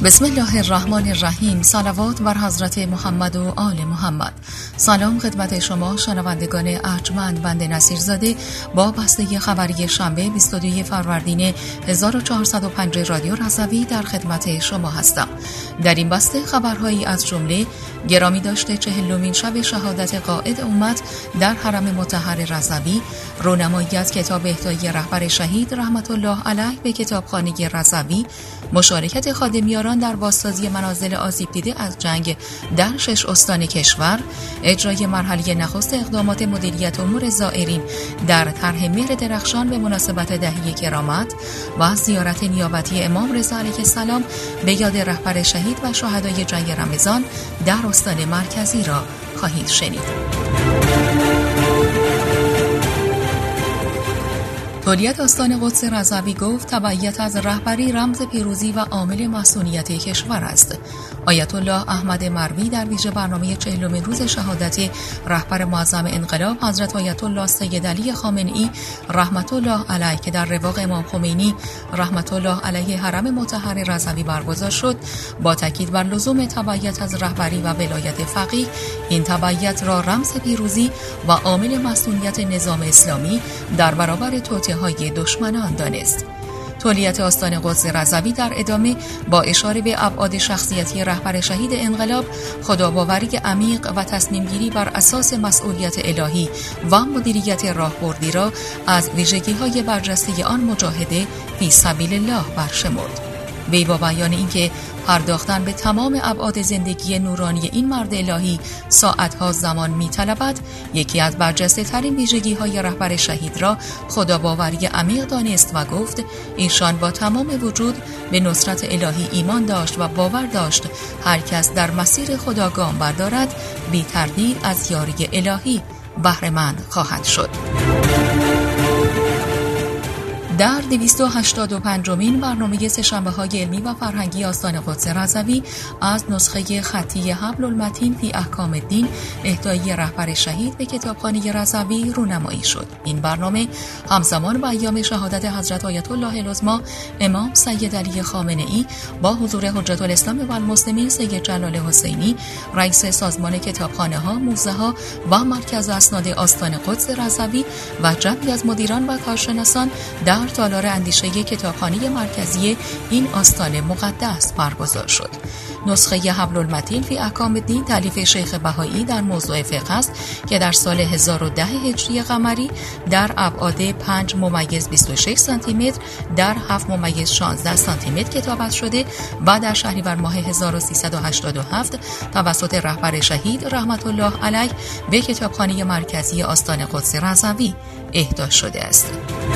بسم الله الرحمن الرحیم. صلوات بر حضرت محمد و آل محمد. سلام خدمت شما شنوندگان ارجمند. بنده نصیرزاده با بسته خبری شنبه 22 فروردین 1405 رادیو رضوی در خدمت شما هستم. در این بسته خبرهایی از جمله گرامی داشته 40مین شب شهادت قائد امت در حرم مطهر رضوی، رونمایی از کتاب اهدای رهبر شهید رحمت الله علیه به کتابخانه رضوی، مشارکت خادمیاران در بازسازی منازل آسیب دیده از جنگ در 6 استان کشور، اجرای مرحله نخست اقدامات مدیریت امور زائرین در طرح مهر درخشان به مناسبت دهی کرامت و زیارت نیابتی امام رضا علیه السلام به یاد رهبر شهید و شهدای جنگ رمضان در استان مرکزی را خواهید شنید. تولیت آستان قدس رضوی گفت تبعیت از رهبری رمز پیروزی و عامل مسئولیت کشور است. آیت الله احمد مروی در ویژه برنامه 40مین روز شهادت رهبر معظم انقلاب حضرت آیت الله سید علی خامنه‌ای رحمت الله علیه که در رواق امام خمینی رحمت الله علیه حرم مطهر رضوی برگزار شد، با تاکید بر لزوم تبعیت از رهبری و ولایت فقیه، این تبعیت را رمز پیروزی و عامل مسئولیت نظام اسلامی در برابر توطئه‌های دشمنان دانست. تولیت آستان قدس رضوی در ادامه با اشاره به ابعاد شخصیتی رهبر شهید انقلاب، خداباوری عمیق و تصمیم‌گیری بر اساس مسئولیت الهی و مدیریت راهبردی را از ویژگی‌های برجسته آن مجاهده فی سبیل الله برشمرد. وی با بیان اینکه پرداختن به تمام ابعاد زندگی نورانی این مرد الهی ساعتها زمان می‌طلبد، یکی از برجسته ترین ویژگی‌های رهبر شهید را خداباوری عمیق دانست و گفت ایشان با تمام وجود به نصرت الهی ایمان داشت و باور داشت هر کس در مسیر خدا گام بردارد بی تردید از یاری الهی بهره‌مند خواهد شد. در 285مین برنامه سه‌شنبه‌های علمی و فرهنگی آستان قدس رضوی از نسخه خطی حبل المتین فی احکام الدین اهدای رهبر شهید به کتابخانه رضوی رونمایی شد. این برنامه همزمان با ایام شهادت حضرت آیت الله العظمی امام سید علی خامنه‌ای با حضور حجت الاسلام و المسلمین سید جلال حسینی رئیس سازمان کتابخانه‌ها، موزه‌ها و مرکز اسناد آستان قدس رضوی و جمعی از مدیران و کارشناسان در تالار اندیشه کتابخانه مرکزی این آستان مقدس برگزار شد. نسخه حبل المتین فی احکام الدین تالیف شیخ بهایی در موضوع فقه است که در سال 1010 هجری قمری در ابعاد 5.26 سانتی متر در 7.16 سانتی متر کتابت شده و در شهریور ماه 1387 توسط رهبر شهید رحمت الله علیه به کتابخانه مرکزی آستان قدس رضوی اهدا شده است.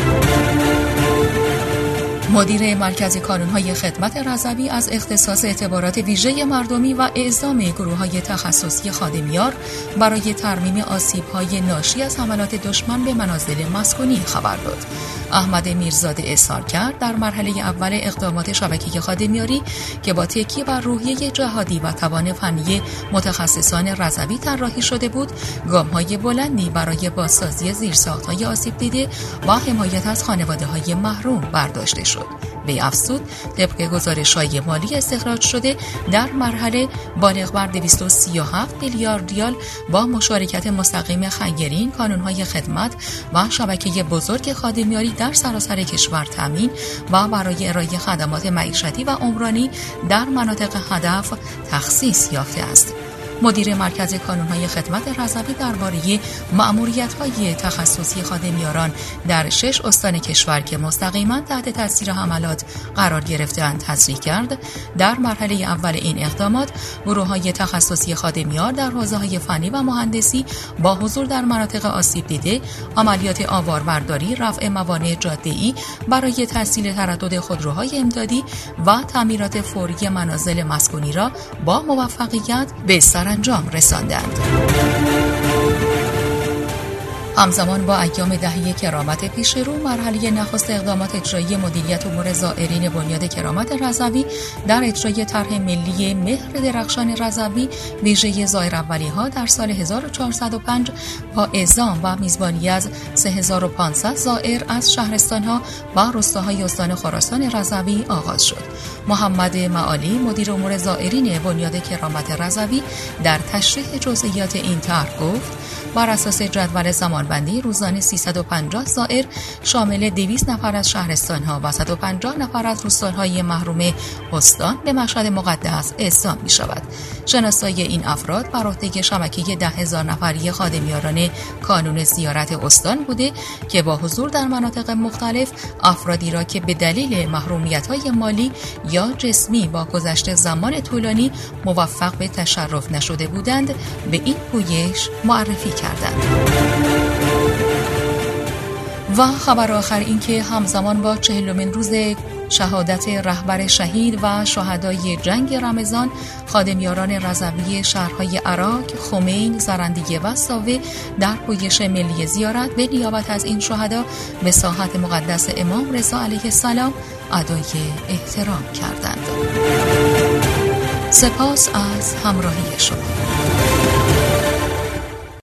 مدیر مرکز کانون‌های خدمت رضوی از اختصاص اعتبارات ویژه مردمی و اعزام گروه‌های تخصصی خادمیار برای ترمیم آسیب‌های ناشی از حملات دشمن به منازل مسکونی خبر داد. احمد میرزاده اظهار کرد در مرحله اول اقدامات شبکه خادمیاری که با تکیه بر روحیه جهادی و توان فنی متخصصان رضوی طراحی شده بود، گام‌های بلندی برای بازسازی زیرساخت‌های آسیب دیده و حمایت از خانواده‌های محروم برداشته شد. وی افزود طبق گزارش‌های مالی استخراج شده در مرحله بالغ بر 237 میلیارد ریال با مشارکت مستقیم خیرین، کانون‌های خدمت و شبکه بزرگ خادمیاری در سراسر کشور تامین و برای ارائه خدمات معیشتی و عمرانی در مناطق هدف تخصیص یافته است. مدیر مرکز کانون‌های خدمت رضوی درباره مأموریت‌های تخصصی خادمیاران در 6 استان کشور که مستقیما تحت تاثیر حملات قرار گرفته‌اند تصریح کرد در مرحله اول این اقدامات گروه‌های تخصصی خادمیار در حوزه‌های فنی و مهندسی با حضور در مناطق آسیب دیده، عملیات آواربرداری، رفع موانع جاده‌ای برای تسهیل تردد خودروهای امدادی و تعمیرات فوری منازل مسکونی را با موفقیت به سرانجام رساندند. همزمان با ایام دهه کرامت پیش رو، مرحله نخست اقدامات اجرایی مدیریت امور زائرین بنیاد کرامت رضوی در اجرای طرح ملی مهر درخشان رضوی ویژه زائر اولی‌ها در سال 1405 با اعزام و میزبانی از 3500 زائر از شهرستان‌ها و روستاهای استان خراسان رضوی آغاز شد. محمد معالی مدیر امور زائرین بنیاد کرامت رضوی در تشریح جزئیات این طرح گفت: بر اساس جدول زمانبندی روزانه 350 زائر شامل 200 نفر از شهرستان‌ها و 150 نفر از روستاهای محروم استان به مشهد مقدس اعزام می‌شود. شناسایی این افراد بر عهده شبکه 10,000 نفری خادمیاران کانون زیارت استان بوده که با حضور در مناطق مختلف افرادی را که به دلیل محرومیت‌های مالی یا جسمی با گذشت زمان طولانی موفق به تشرف نشده بودند به این پویش معرفی کردند. و خبر آخر این که همزمان با 40مین روز شهادت رهبر شهید و شهدای جنگ رمضان، خادمیاران رضوی شهرهای عراق، خمین، زرندیه و ساوه در پویش ملی زیارت به نیابت از این شهدا به ساحت مقدس امام رضا علیه السلام ادای احترام کردند. سپاس از همراهی شما.